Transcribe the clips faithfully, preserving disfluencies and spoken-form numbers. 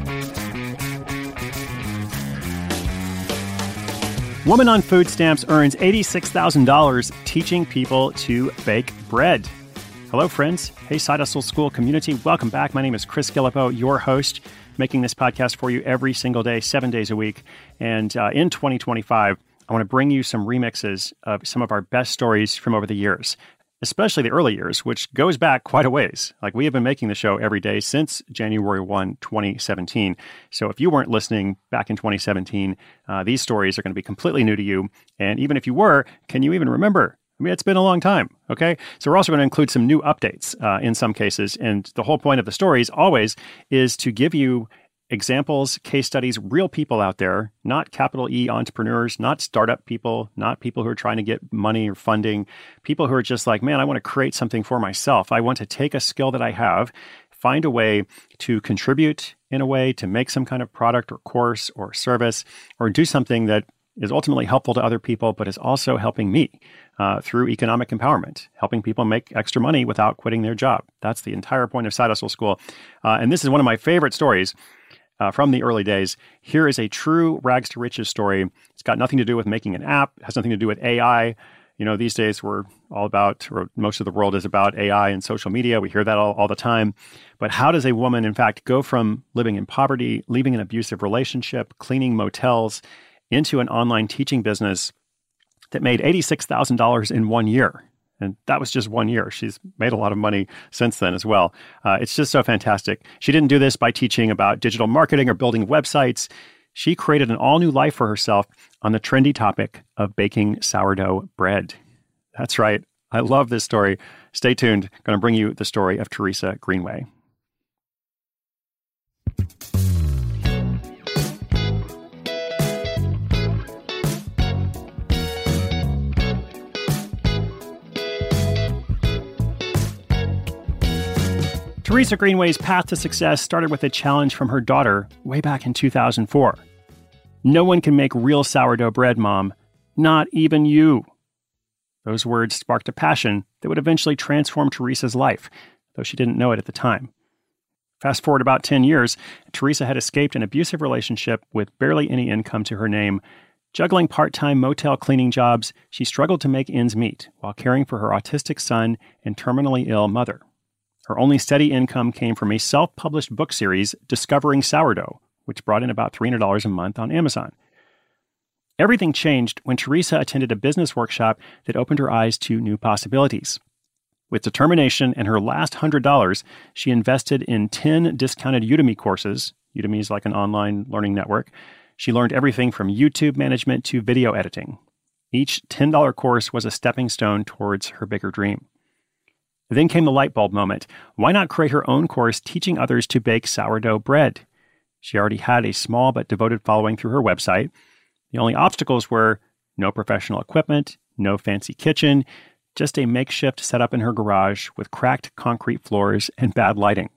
Woman on food stamps earns eighty-six thousand dollars teaching people to bake bread. Hello, friends. Hey, Side Hustle School community. Welcome back. My name is Chris Guillebeau, your host, making this podcast for you every single day, seven days a week. And uh, in twenty twenty-five, I want to bring you some remixes of some of our best stories from over the years, especially the early years, which goes back quite a ways. Like, we have been making the show every day since January first, twenty seventeen. So if you weren't listening back in twenty seventeen, uh, these stories are going to be completely new to you. And even if you were, can you even remember? I mean, it's been a long time, okay? So we're also going to include some new updates uh, in some cases. And the whole point of the stories always is to give you examples, case studies, real people out there, not capital E entrepreneurs, not startup people, not people who are trying to get money or funding, people who are just like, man, I want to create something for myself. I want to take a skill that I have, find a way to contribute in a way to make some kind of product or course or service, or do something that is ultimately helpful to other people, but is also helping me uh, through economic empowerment, helping people make extra money without quitting their job. That's the entire point of Side Hustle School. Uh, and this is one of my favorite stories uh, from the early days. Here is a true rags to riches story. It's got nothing to do with making an app. It has nothing to do with A I. You know, these days we're all about, or most of the world is about A I and social media. We hear that all, all the time. But how does a woman, in fact, go from living in poverty, leaving an abusive relationship, cleaning motels, into an online teaching business that made eighty-six thousand dollars in one year? And that was just one year. She's made a lot of money since then as well. Uh, it's just so fantastic. She didn't do this by teaching about digital marketing or building websites. She created an all-new life for herself on the trendy topic of baking sourdough bread. That's right. I love this story. Stay tuned. I'm going to bring you the story of Teresa Greenway. Teresa Greenway's path to success started with a challenge from her daughter way back in two thousand four. "No one can make real sourdough bread, Mom. Not even you." Those words sparked a passion that would eventually transform Teresa's life, though she didn't know it at the time. Fast forward about ten years, Teresa had escaped an abusive relationship with barely any income to her name. Juggling part-time motel cleaning jobs, she struggled to make ends meet while caring for her autistic son and terminally ill mother. Her only steady income came from a self-published book series, Discovering Sourdough, which brought in about three hundred dollars a month on Amazon. Everything changed when Teresa attended a business workshop that opened her eyes to new possibilities. With determination and her last one hundred dollars, she invested in ten discounted Udemy courses. Udemy is like an online learning network. She learned everything from YouTube management to video editing. Each ten dollars course was a stepping stone towards her bigger dream. Then came the light bulb moment. Why not create her own course teaching others to bake sourdough bread? She already had a small but devoted following through her website. The only obstacles were no professional equipment, no fancy kitchen, just a makeshift setup in her garage with cracked concrete floors and bad lighting.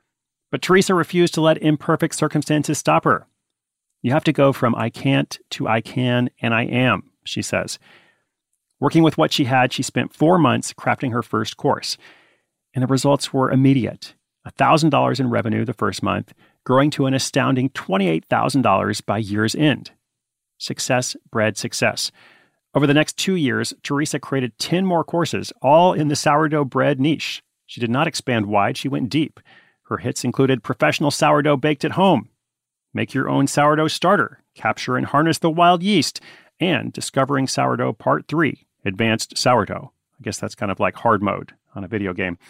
But Teresa refused to let imperfect circumstances stop her. "You have to go from I can't to I can and I am," she says. Working with what she had, she spent four months crafting her first course. And the results were immediate. one thousand dollars in revenue the first month, growing to an astounding twenty-eight thousand dollars by year's end. Success bred success. Over the next two years, Teresa created ten more courses, all in the sourdough bread niche. She did not expand wide, she went deep. Her hits included Professional Sourdough Baked at Home, Make Your Own Sourdough Starter, Capture and Harness the Wild Yeast, and Discovering Sourdough Part three, Advanced Sourdough. I guess that's kind of like hard mode on a video game.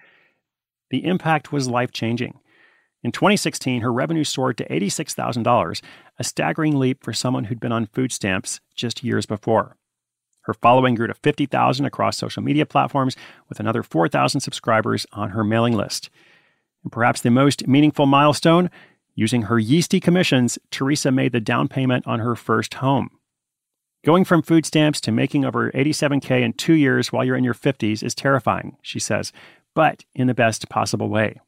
The impact was life-changing. In twenty sixteen, her revenue soared to eighty-six thousand dollars, a staggering leap for someone who'd been on food stamps just years before. Her following grew to fifty thousand across social media platforms, with another four thousand subscribers on her mailing list. And perhaps the most meaningful milestone, using her yeasty commissions, Teresa made the down payment on her first home. Going from food stamps to making over eighty-seven thousand dollars in two years while you're in your fifties is terrifying, she says, but in the best possible way.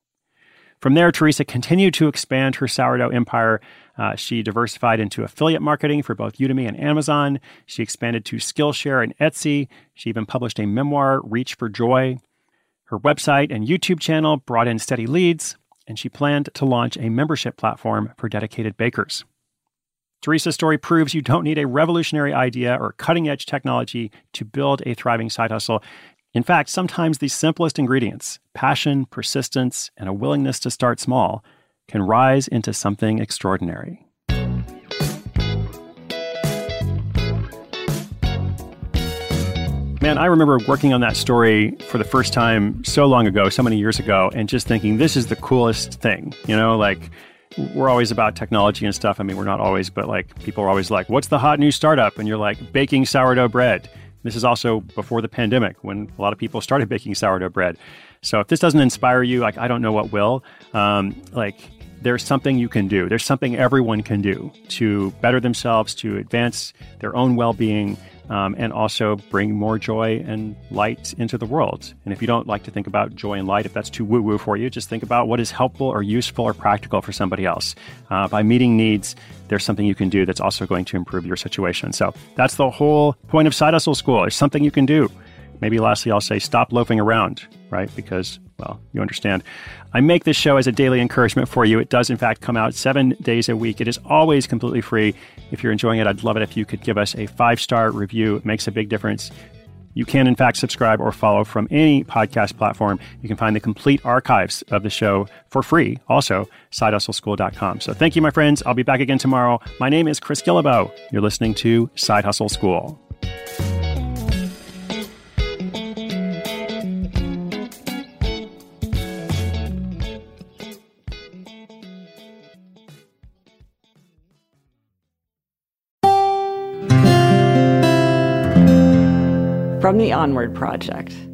From there, Teresa continued to expand her sourdough empire. Uh, she diversified into affiliate marketing for both Udemy and Amazon. She expanded to Skillshare and Etsy. She even published a memoir, Reach for Joy. Her website and YouTube channel brought in steady leads. and she planned to launch a membership platform for dedicated bakers. Teresa's story proves you don't need a revolutionary idea or cutting-edge technology to build a thriving side hustle. In fact, sometimes the simplest ingredients, passion, persistence, and a willingness to start small, can rise into something extraordinary. Man, I remember working on that story for the first time so long ago, so many years ago, and just thinking, this is the coolest thing. You know, like, we're always about technology and stuff. I mean, we're not always, but like, people are always like, what's the hot new startup? And you're like, baking sourdough bread. This is also before the pandemic, when a lot of people started baking sourdough bread. So if this doesn't inspire you, like, I don't know what will. Um, like, there's something you can do. There's something everyone can do to better themselves, to advance their own well-being, um, and also bring more joy and light into the world. And if you don't like to think about joy and light, if that's too woo-woo for you, just think about what is helpful or useful or practical for somebody else. Uh, by meeting needs, there's something you can do that's also going to improve your situation. So that's the whole point of Side Hustle School. There's something you can do. Maybe lastly, I'll say stop loafing around, right? Because, well, you understand. I make this show as a daily encouragement for you. It does, in fact, come out seven days a week. It is always completely free. If you're enjoying it, I'd love it if you could give us a five-star review. It makes a big difference. You can, in fact, subscribe or follow from any podcast platform. You can find the complete archives of the show for free, also, side hustle school dot com. So thank you, my friends. I'll be back again tomorrow. My name is Chris Guillebeau. You're listening to Side Hustle School. From the Onward Project.